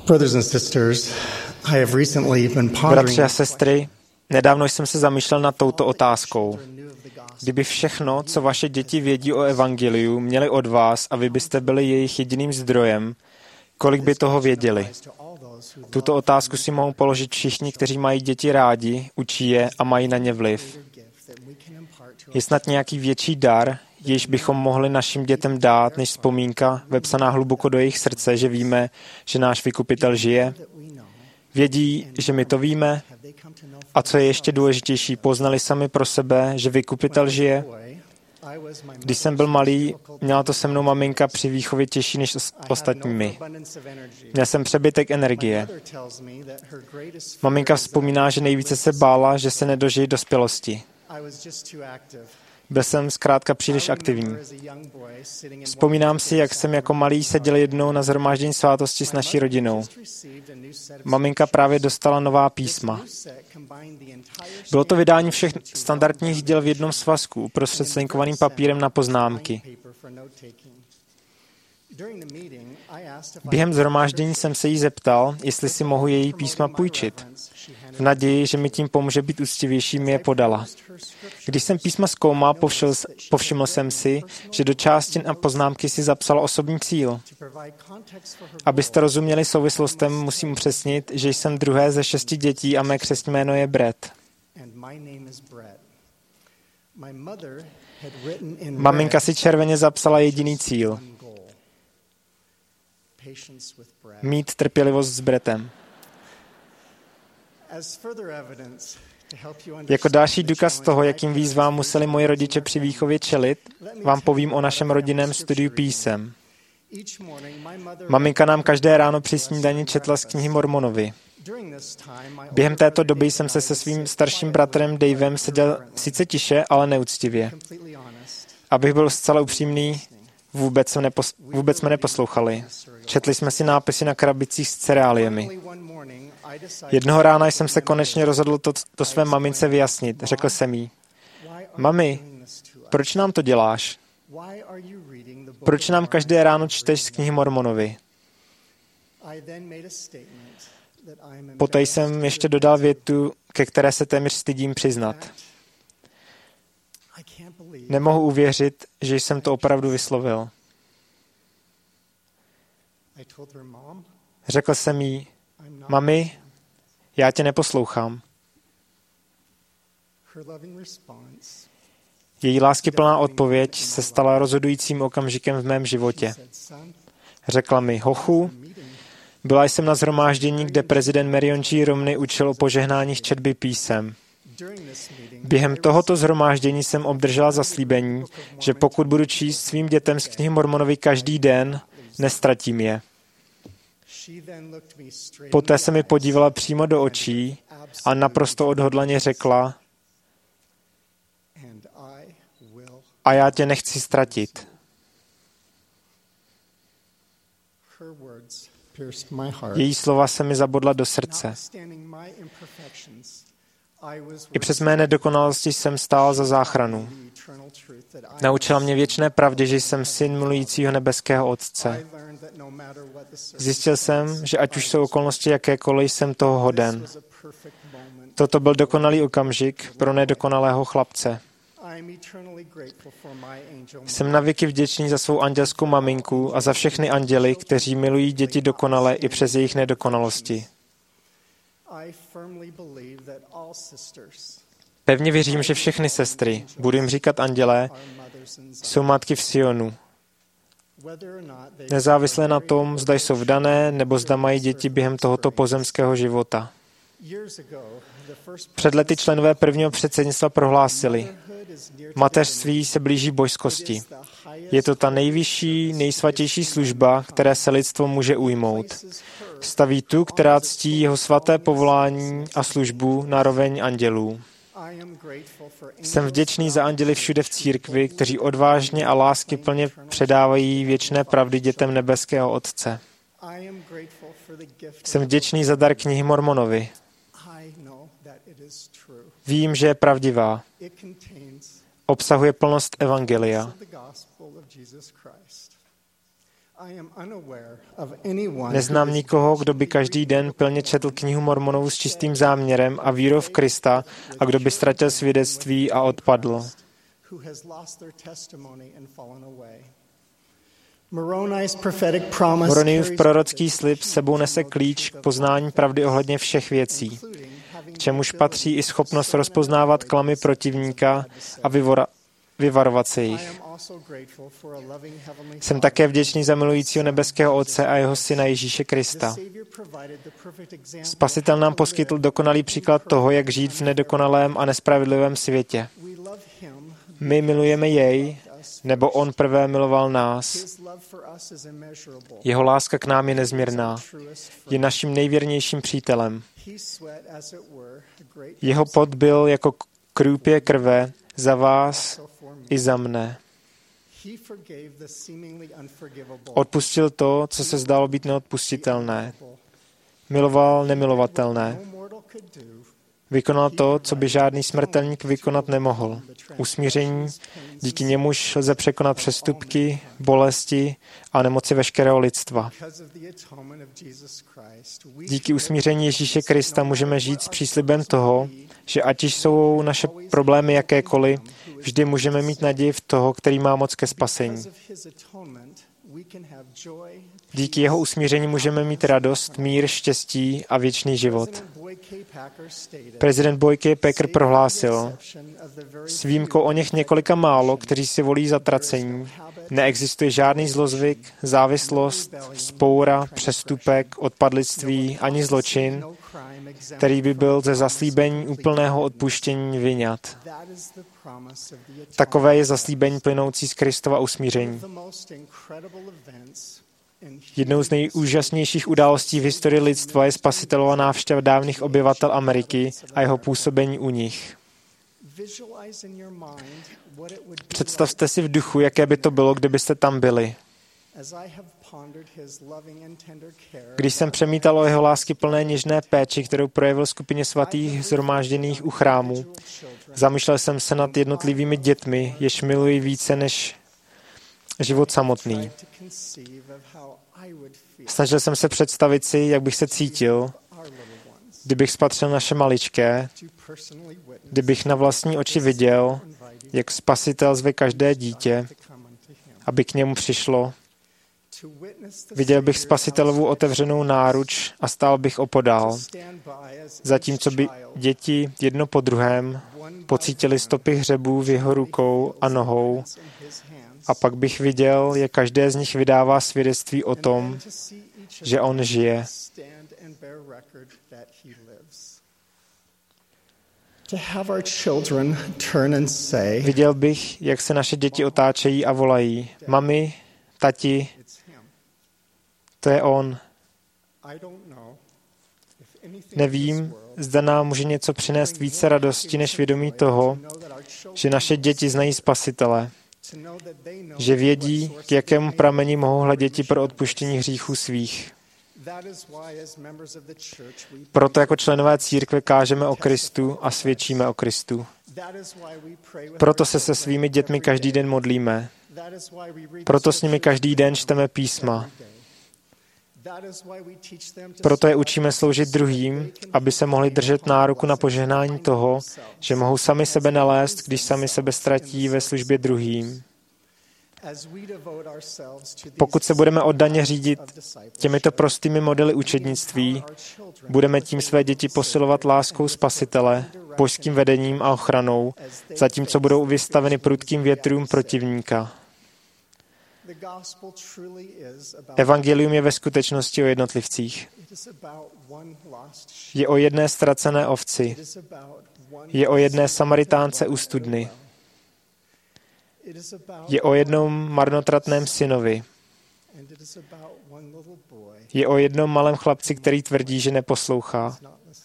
Brothers and sisters, I have recently been Bratři pondering a sestry, nedávno jsem se zamýšlel nad touto otázkou. Kdyby všechno, co vaše děti vědí o evangeliu, měli od vás a vy byste byli jejich jediným zdrojem, kolik by toho věděli? Tuto otázku si mohou položit všichni, kteří mají děti rádi, učí je a mají na ně vliv. Je snad nějaký větší dar, jež bychom mohli našim dětem dát, než vzpomínka, vepsaná hluboko do jejich srdce, že víme, že náš vykupitel žije? Vědí, že my to víme? A co je ještě důležitější, poznali sami pro sebe, že vykupitel žije? Když jsem byl malý, měla to se mnou maminka při výchově těžší než ostatními. Měl jsem přebytek energie. Maminka vzpomíná, že nejvíce se bála, že se nedožije dospělosti. Byl jsem zkrátka příliš aktivní. Vzpomínám si, jak jsem jako malý seděl jednou na shromáždění svátosti s naší rodinou. Maminka právě dostala nová písma. Bylo to vydání všech standardních děl v jednom svazku, uprostřed slinkovaným papírem na poznámky. Během shromáždění jsem se jí zeptal, jestli si mohu její písma půjčit. V naději, že mi tím pomůže být úctivější, mi je podala. Když jsem písma zkoumal, povšiml jsem si, že do části na poznámky si zapsala osobní cíl. Abyste rozuměli souvislostem, musím upřesnit, že jsem druhé ze 6 dětí a mé křestní jméno je Brett. Maminka si červeně zapsala jediný cíl. Mít trpělivost s Brettem. Jako další důkaz toho, jakým výzvám museli moji rodiče při výchově čelit, vám povím o našem rodinném studiu písem. Maminka nám každé ráno při snídani četla z knihy Mormonovi. Během této doby jsem se svým starším bratrem Davem seděl sice tiše, ale neúctivě. Abych byl zcela upřímný, vůbec jsme neposlouchali. Četli jsme si nápisy na krabicích s cereáliemi. Jednoho rána jsem se konečně rozhodl to své mamince vyjasnit. Řekl jsem jí: Mami, proč nám to děláš? Proč nám každé ráno čteš z knihy Mormonovi? Poté jsem ještě dodal větu, ke které se téměř stydím přiznat. Nemohu uvěřit, že jsem to opravdu vyslovil. Řekl jsem jí: Mami, já tě neposlouchám. Její láskyplná odpověď se stala rozhodujícím okamžikem v mém životě. Řekla mi: Hochu, byla jsem na shromáždění, kde prezident Marion G. Romney učil o požehnáních četby písem. Během tohoto shromáždění jsem obdržela zaslíbení, že pokud budu číst svým dětem z knihy Mormonovi každý den, nestratím je. Poté se mi podívala přímo do očí a naprosto odhodlaně řekla: A já tě nechci ztratit. Její slova se mi zabodla do srdce. I přes mé nedokonalosti jsem stál za záchranu. Naučila mě věčné pravdě, že jsem syn milujícího nebeského Otce. Zjistil jsem, že ať už jsou okolnosti jakékoliv, jsem toho hoden. Toto byl dokonalý okamžik pro nedokonalého chlapce. Jsem navěky vděčný za svou andělskou maminku a za všechny anděly, kteří milují děti dokonale i přes jejich nedokonalosti. Pevně věřím, že všechny sestry, budu jim říkat andělé, jsou matky v Sionu. Nezávisle na tom, zda jsou vdané, nebo zda mají děti během tohoto pozemského života. Před lety členové prvního předsednictva prohlásili: Mateřství se blíží božskosti. Je to ta nejvyšší, nejsvatější služba, které se lidstvo může ujmout. Staví tu, která ctí jeho svaté povolání a službu na roveň andělů. Jsem vděčný za anděly všude v církvi, kteří odvážně a láskyplně předávají věčné pravdy dětem nebeského Otce. Jsem vděčný za dar knihy Mormonovi. Vím, že je pravdivá. Obsahuje plnost evangelia. Neznám nikoho, kdo by každý den pilně četl knihu Mormonovou s čistým záměrem a vírou v Krista a kdo by ztratil svědectví a odpadl. Moroniův prorocký slib sebou nese klíč k poznání pravdy ohledně všech věcí, k čemuž patří i schopnost rozpoznávat klamy protivníka a vyvarovat se jich. Jsem také vděčný za milujícího nebeského Otce a jeho syna Ježíše Krista. Spasitel nám poskytl dokonalý příklad toho, jak žít v nedokonalém a nespravedlivém světě. My milujeme jej, nebo on prvé miloval nás. Jeho láska k nám je nezměrná. Je naším nejvěrnějším přítelem. Jeho pot byl jako krůpě krve za vás i za mne. Odpustil to, co se zdálo být neodpustitelné. Miloval nemilovatelné. Vykonal to, co by žádný smrtelník vykonat nemohl. Usmíření, díky němuž lze překonat přestupky, bolesti a nemoci veškerého lidstva. Díky usmíření Ježíše Krista můžeme žít s příslibem toho, že ať jsou naše problémy jakékoliv, vždy můžeme mít naději v toho, který má moc ke spasení. Díky jeho usmíření můžeme mít radost, mír, štěstí a věčný život. Prezident Boyd K. Packer prohlásil, s výjimkou o něch několika málo, kteří si volí zatracení, neexistuje žádný zlozvyk, závislost, vzpoura, přestupek, odpadlictví ani zločin, který by byl ze zaslíbení úplného odpuštění vyňat. Takové je zaslíbení plynoucí z Kristova usmíření. Jednou z nejúžasnějších událostí v historii lidstva je spasitelova návštěva dávných obyvatel Ameriky a jeho působení u nich. Představte si v duchu, jaké by to bylo, kdybyste tam byli. Když jsem přemítal o jeho láskyplné něžné péči, kterou projevil skupině svatých shromážděných u chrámu, zamýšlel jsem se nad jednotlivými dětmi, jež miluji více než život samotný. Snažil jsem se představit si, jak bych se cítil, kdybych spatřil naše maličké, kdybych na vlastní oči viděl, jak Spasitel zve každé dítě, aby k němu přišlo. Viděl bych Spasitelovu otevřenou náruč a stál bych opodál, zatímco by děti jedno po druhém pocítili stopy hřebů v jeho rukou a nohou a pak bych viděl, jak každé z nich vydává svědectví o tom, že on žije. Viděl bych, jak se naše děti otáčejí a volají: Mami, tati, to je on. Nevím, zda nám může něco přinést více radosti než vědomí toho, že naše děti znají Spasitele, že vědí, k jakému prameni mohou hleděti pro odpuštění hříchů svých. Proto jako členové církve kážeme o Kristu a svědčíme o Kristu. Proto se svými dětmi každý den modlíme. Proto s nimi každý den čteme písma. Proto je učíme sloužit druhým, aby se mohli držet nároku na požehnání toho, že mohou sami sebe nalézt, když sami sebe ztratí ve službě druhým. Pokud se budeme oddaně řídit těmito prostými modely učednictví, budeme tím své děti posilovat láskou Spasitele, božským vedením a ochranou, zatímco budou vystaveny prudkým větrům protivníka. Evangelium je ve skutečnosti o jednotlivcích. Je o jedné ztracené ovci. Je o jedné Samaritánce u studny. Je o jednom marnotratném synovi. Je o jednom malém chlapci, který tvrdí, že neposlouchá.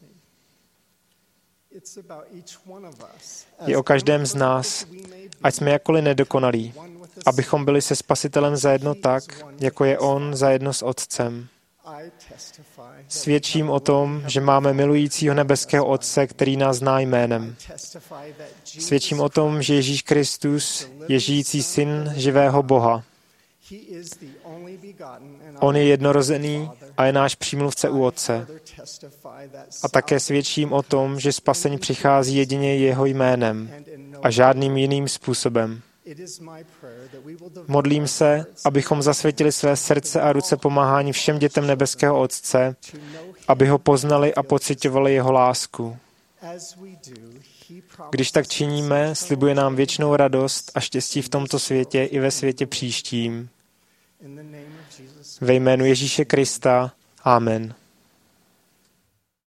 Je o každém z nás, ať jsme jakkoliv nedokonalí, abychom byli se Spasitelem zajedno tak, jako je on zajedno s Otcem. Svědčím o tom, že máme milujícího nebeského Otce, který nás zná jménem. Svědčím o tom, že Ježíš Kristus je žijící syn živého Boha. On je jednorozený a je náš přímluvce u Otce. A také svědčím o tom, že spasení přichází jedině jeho jménem a žádným jiným způsobem. Modlím se, abychom zasvětili své srdce a ruce pomáhání všem dětem nebeského Otce, aby ho poznali a pociťovali jeho lásku. Když tak činíme, slibuje nám věčnou radost a štěstí v tomto světě i ve světě příštím. Ve jménu Ježíše Krista. Amen.